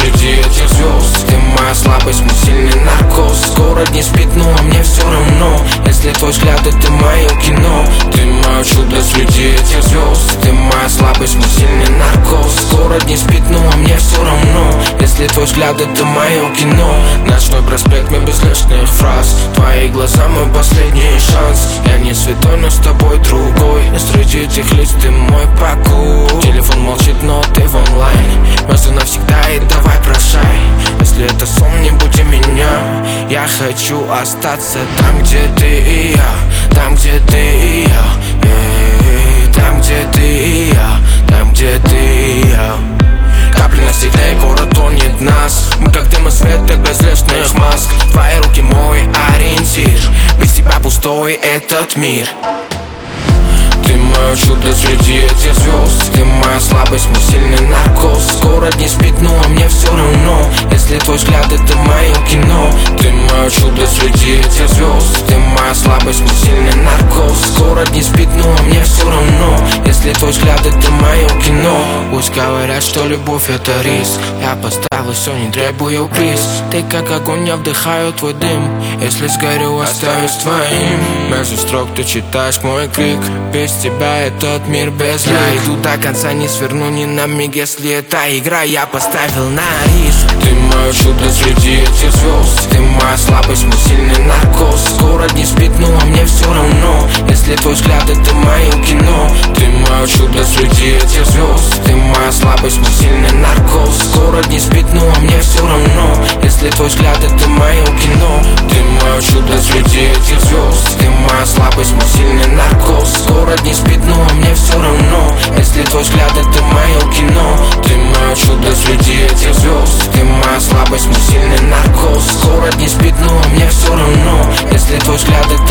среди этих звезд. Ты моя слабость, мой сильный наркоз. Город не спит, ну а мне все равно. Если твой взгляд это мое кино. Ты мое чудо среди этих звезд. Ты моя слабость, мой сильный наркоз. Город не спит, ну а мне все равно. Если твой взгляд это мое кино. Ночной проспект, мы без лишних фраз. Твои глаза мой последний шанс. Я не святой, но с тобой другой. Среди этих лиц ты мой покой. Телефон молчит, но ты в онлайне. Вместо навсегда и давай прощай. Если это сон, не будь меня. Я хочу остаться там, где ты и я. Там, где ты и я. Там, где ты и я. Там, где ты и я. Капли на стекле, город тонет в нас. Мы как дым и свет, как без лишних маск. Твои руки мой ориентир. Без тебя пустой этот мир. Ты мое чудо среди этих звезд. Ты моя слабость, мой сильный наркоз. Город не спит, ну а мне все равно. Если твой взгляд это мое кино. Ты мое чудо среди этих звезд. Ты моя слабость, мой сильный наркоз. Город не спит, ну а мне все равно. Если твой взгляд это мое кино. Пусть говорят, что любовь это риск. Я поставил все, не требую приз. Ты как огонь, я вдыхаю твой дым. Если сгорю, оставюсь твоим. Между строк ты читаешь мой крик. Без тебя этот мир без я иду до конца, не сверну ни на миг. Если это игра, я поставил на риск. Ты мое чудо среди этих звезд. Ты моя слабость, мой сильный наркоз. Город не спит, ну а мне все равно. Если твой взгляд это мое кино. Ты мое чудо среди этих звезд. Ты моя слабость, мой сильный наркоз. Город не спит, ну а мне все равно. Если твой взгляд это мое кино. Ты мое чудо среди этих звезд. Ты моя слабость, мой сильный наркоз. Город не спит, ну а мне все равно. Если твой взгляд это мое кино. Ты мое чудо среди этих звезд. Ты моя слабость, мой сильный наркоз. Город не спит, ну а мне все равно. Если твой взгляд это